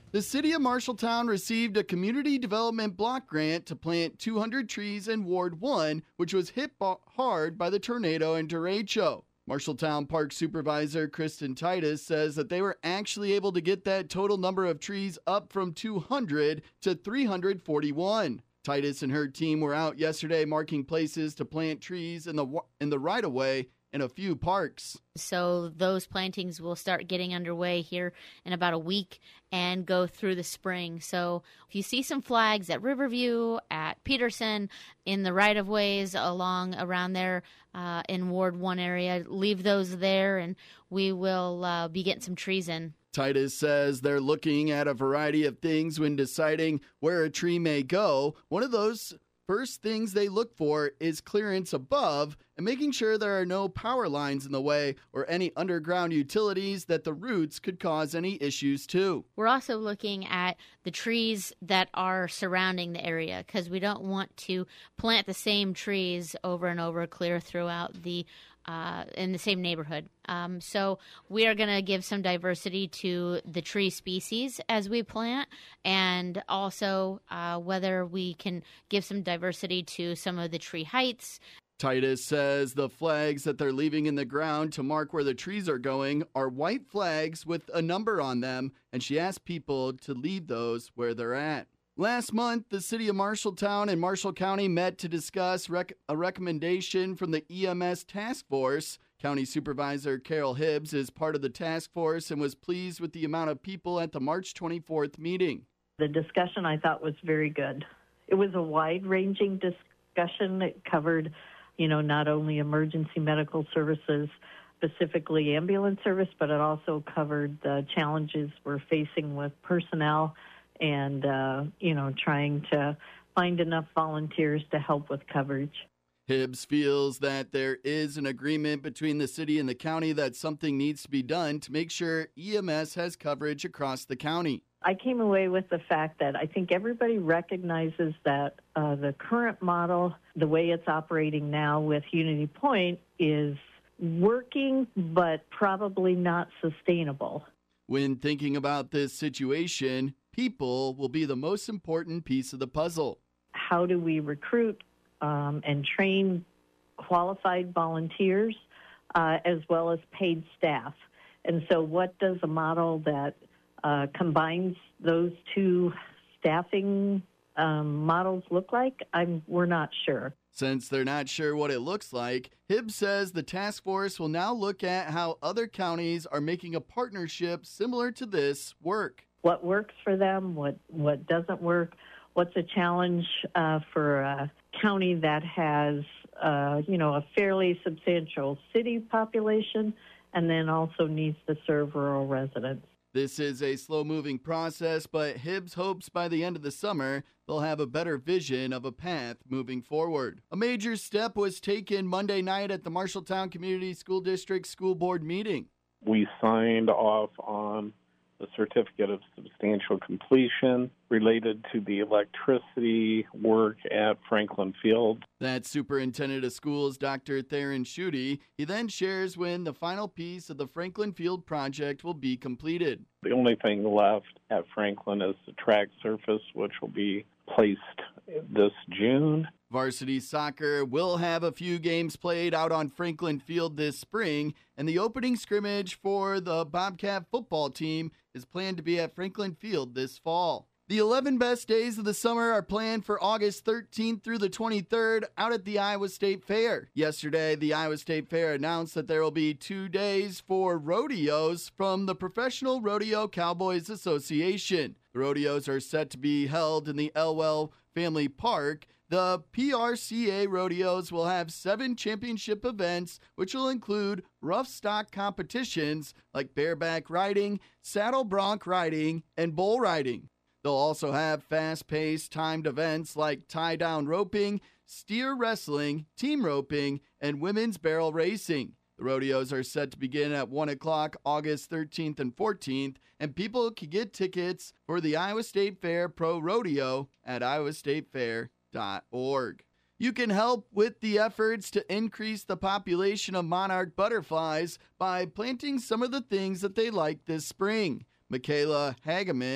The city of Marshalltown received a community development block grant to plant 200 trees in Ward 1, which was hit hard by the tornado and derecho. Marshalltown Park Supervisor Kristen Titus says that they were actually able to get that total number of trees up from 200 to 341. Titus and her team were out yesterday marking places to plant trees in the right-of-way in a few parks. So those plantings will start getting underway here in about a week and go through the spring. So if you see some flags at Riverview, at Peterson, in the right-of-ways around there in Ward 1 area, leave those there and we will be getting some trees in. Titus says they're looking at a variety of things when deciding where a tree may go. One of those first things they look for is clearance above and making sure there are no power lines in the way or any underground utilities that the roots could cause any issues to. We're also looking at the trees that are surrounding the area because we don't want to plant the same trees over and over clear throughout the in the same neighborhood. So we are going to give some diversity to the tree species as we plant, and also whether we can give some diversity to some of the tree heights. Titus says the flags that they're leaving in the ground to mark where the trees are going are white flags with a number on them, and she asked people to leave those where they're at. Last month, the city of Marshalltown and Marshall County met to discuss a recommendation from the EMS task force. County Supervisor Carol Hibbs is part of the task force and was pleased with the amount of people at the March 24th meeting. The discussion I thought was very good. It was a wide-ranging discussion that covered, not only emergency medical services, specifically ambulance service, but it also covered the challenges we're facing with personnel and, trying to find enough volunteers to help with coverage. Hibbs feels that there is an agreement between the city and the county that something needs to be done to make sure EMS has coverage across the county. I came away with the fact that I think everybody recognizes that the current model, the way it's operating now with Unity Point, is working but probably not sustainable. When thinking about this situation, people will be the most important piece of the puzzle. How do we recruit and train qualified volunteers as well as paid staff? And so what does a model that combines those two staffing models look like? We're not sure. Since they're not sure what it looks like, Hibbs says the task force will now look at how other counties are making a partnership similar to this work. What works for them, what doesn't work, what's a challenge for a county that has, a fairly substantial city population and then also needs to serve rural residents. This is a slow-moving process, but Hibbs hopes by the end of the summer they'll have a better vision of a path moving forward. A major step was taken Monday night at the Marshalltown Community School District School Board meeting. We signed off on the certificate of substantial completion related to the electricity work at Franklin Field. That's Superintendent of Schools Dr. Theron Schutte. He then shares when the final piece of the Franklin Field project will be completed. The only thing left at Franklin is the track surface, which will be placed this June. Varsity soccer will have a few games played out on Franklin Field this spring, and the opening scrimmage for the Bobcat football team is planned to be at Franklin Field this fall. The 11 best days of the summer are planned for August 13th through the 23rd out at the Iowa State Fair. Yesterday, the Iowa State Fair announced that there will be 2 days for rodeos from the Professional Rodeo Cowboys Association. The rodeos are set to be held in the Elwell Family Park. The PRCA rodeos will have 7 championship events, which will include rough stock competitions like bareback riding, saddle bronc riding, and bull riding. They'll also have fast-paced timed events like tie-down roping, steer wrestling, team roping, and women's barrel racing. The rodeos are set to begin at 1 o'clock August 13th and 14th, and people can get tickets for the Iowa State Fair Pro Rodeo at iowastatefair.org. You can help with the efforts to increase the population of monarch butterflies by planting some of the things that they like this spring. Michaela Hageman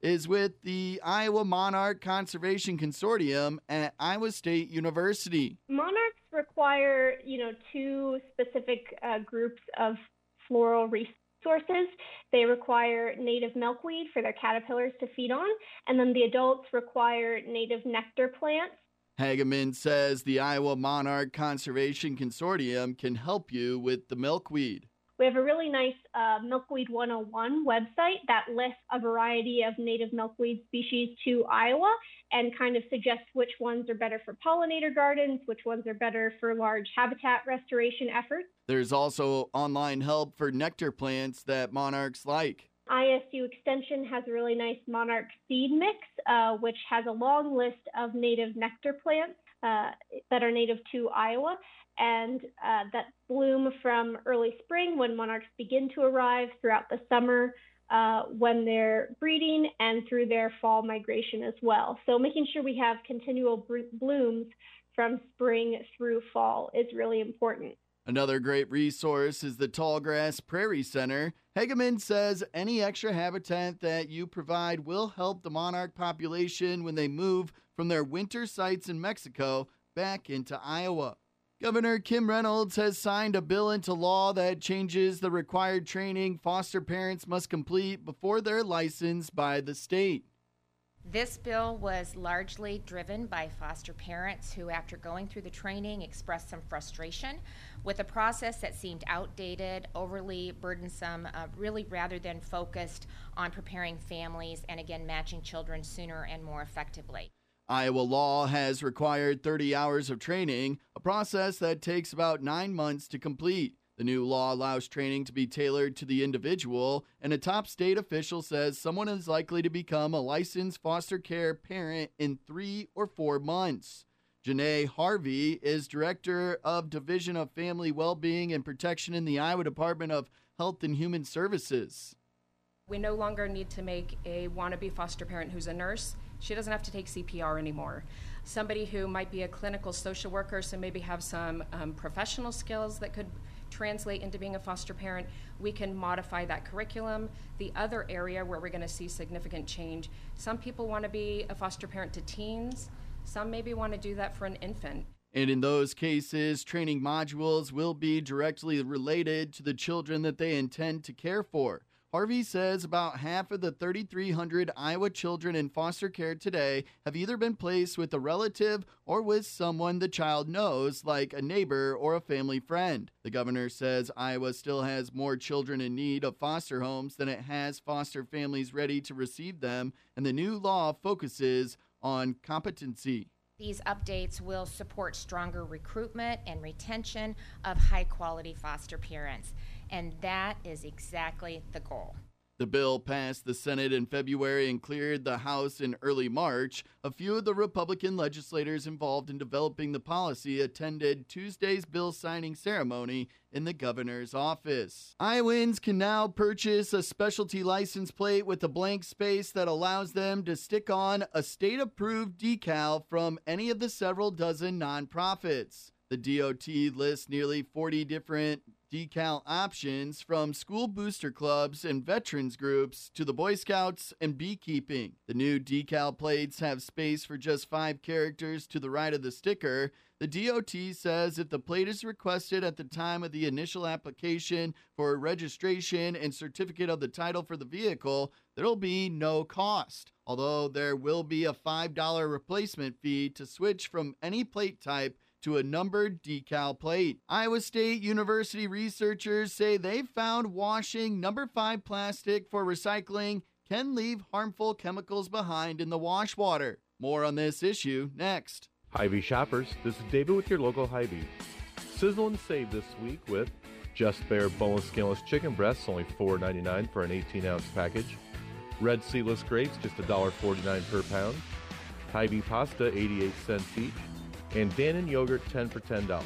is with the Iowa Monarch Conservation Consortium at Iowa State University. Monarchs require, two specific groups of floral resources. They require native milkweed for their caterpillars to feed on, and then the adults require native nectar plants. Hageman says the Iowa Monarch Conservation Consortium can help you with the milkweed. We have a really nice Milkweed 101 website that lists a variety of native milkweed species to Iowa and kind of suggests which ones are better for pollinator gardens, which ones are better for large habitat restoration efforts. There's also online help for nectar plants that monarchs like. ISU Extension has a really nice monarch seed mix, which has a long list of native nectar plants that are native to Iowa and that bloom from early spring when monarchs begin to arrive, throughout the summer when they're breeding, and through their fall migration as well. So making sure we have continual blooms from spring through fall is really important. Another great resource is the Tallgrass Prairie Center. Hageman says any extra habitat that you provide will help the monarch population when they move from their winter sites in Mexico back into Iowa. Governor Kim Reynolds has signed a bill into law that changes the required training foster parents must complete before they're licensed by the state. This bill was largely driven by foster parents who, after going through the training, expressed some frustration with a process that seemed outdated, overly burdensome, really rather than focused on preparing families and, again, matching children sooner and more effectively. Iowa law has required 30 hours of training, a process that takes about 9 months to complete. The new law allows training to be tailored to the individual, and a top state official says someone is likely to become a licensed foster care parent in 3 or 4 months. Janae Harvey is Director of Division of Family Wellbeing and Protection in the Iowa Department of Health and Human Services. We no longer need to make a wannabe foster parent who's a nurse. She doesn't have to take CPR anymore. Somebody who might be a clinical social worker, so maybe have some professional skills that could translate into being a foster parent, we can modify that curriculum. The other area where we're going to see significant change, some people want to be a foster parent to teens, some maybe want to do that for an infant. And in those cases, training modules will be directly related to the children that they intend to care for. Harvey says about half of the 3,300 Iowa children in foster care today have either been placed with a relative or with someone the child knows, like a neighbor or a family friend. The governor says Iowa still has more children in need of foster homes than it has foster families ready to receive them, and the new law focuses on competency. These updates will support stronger recruitment and retention of high-quality foster parents. And that is exactly the goal. The bill passed the Senate in February and cleared the House in early March. A few of the Republican legislators involved in developing the policy attended Tuesday's bill signing ceremony in the governor's office. Iowans can now purchase a specialty license plate with a blank space that allows them to stick on a state-approved decal from any of the several dozen nonprofits. The DOT lists nearly 40 different decal options, from school booster clubs and veterans groups to the Boy Scouts and beekeeping. The new decal plates have space for just 5 characters to the right of the sticker. The DOT says if the plate is requested at the time of the initial application for registration and certificate of the title for the vehicle, there'll be no cost, although there will be a $5 replacement fee to switch from any plate type to a numbered decal plate. Iowa State University researchers say they've found washing number 5 plastic for recycling can leave harmful chemicals behind in the wash water. More on this issue next. Hy-Vee shoppers, this is David with your local Hy-Vee. Sizzle and save this week with Just Bare boneless skinless chicken breasts, only $4.99 for an 18-ounce package. Red seedless grapes, just $1.49 per pound. Hy-Vee pasta, 88 cents each. And Dannon yogurt, 10 for $10.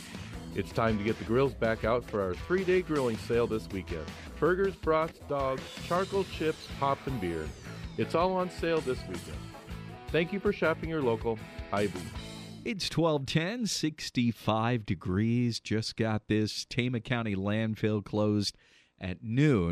It's time to get the grills back out for our 3-day grilling sale this weekend. Burgers, brats, dogs, charcoal chips, pop, and beer. It's all on sale this weekend. Thank you for shopping your local Hy-Vee. It's 12:10, 65 degrees. Just got this. Tama County landfill closed at noon.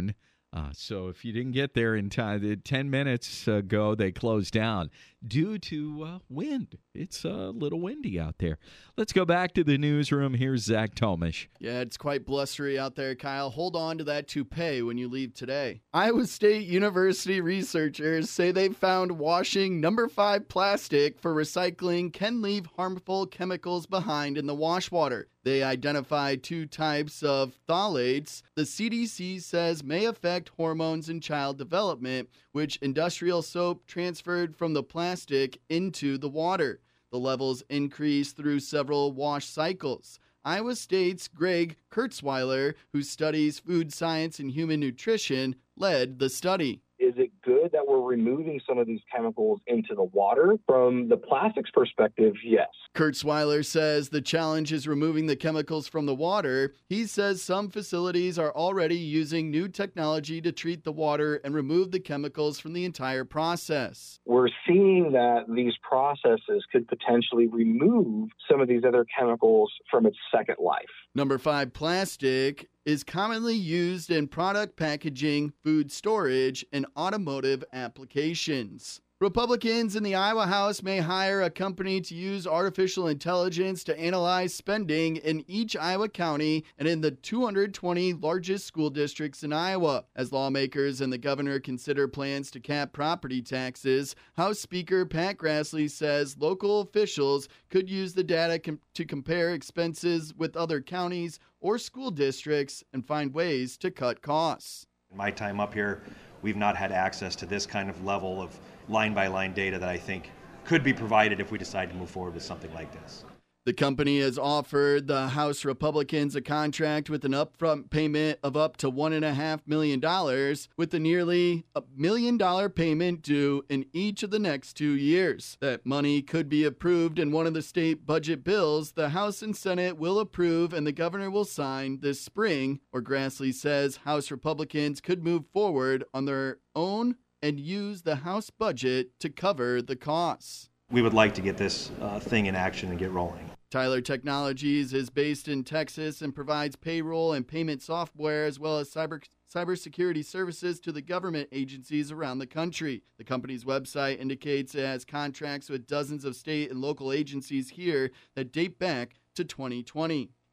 So if you didn't get there in time, 10 minutes ago, they closed down due to wind. It's a little windy out there. Let's go back to the newsroom. Here's Zach Tomish. Yeah, it's quite blustery out there, Kyle. Hold on to that toupee when you leave today. Iowa State University researchers say they've found washing number 5 plastic for recycling can leave harmful chemicals behind in the wash water. They identified 2 types of phthalates the CDC says may affect hormones in child development, which industrial soap transferred from the plastic into the water. The levels increased through several wash cycles. Iowa State's Greg Kurzweiler, who studies food science and human nutrition, led the study. Is it good that we're removing some of these chemicals into the water? From the plastics perspective, yes. Kurzweiler says the challenge is removing the chemicals from the water. He says some facilities are already using new technology to treat the water and remove the chemicals from the entire process. We're seeing that these processes could potentially remove some of these other chemicals from its second life. Number 5 plastic is commonly used in product packaging, food storage, and automotive applications. Republicans in the Iowa House may hire a company to use artificial intelligence to analyze spending in each Iowa county and in the 220 largest school districts in Iowa. As lawmakers and the governor consider plans to cap property taxes, House Speaker Pat Grassley says local officials could use the data to compare expenses with other counties or school districts and find ways to cut costs. In my time up here, we've not had access to this kind of level of line-by-line data that I think could be provided if we decide to move forward with something like this. The company has offered the House Republicans a contract with an upfront payment of up to $1.5 million, with a nearly $1 million payment due in each of the next 2 years. That money could be approved in one of the state budget bills the House and Senate will approve and the governor will sign this spring, or Grassley says House Republicans could move forward on their own and use the House budget to cover the costs. We would like to get this thing in action and get rolling. Tyler Technologies is based in Texas and provides payroll and payment software as well as cybersecurity services to the government agencies around the country. The company's website indicates it has contracts with dozens of state and local agencies here that date back to 2020.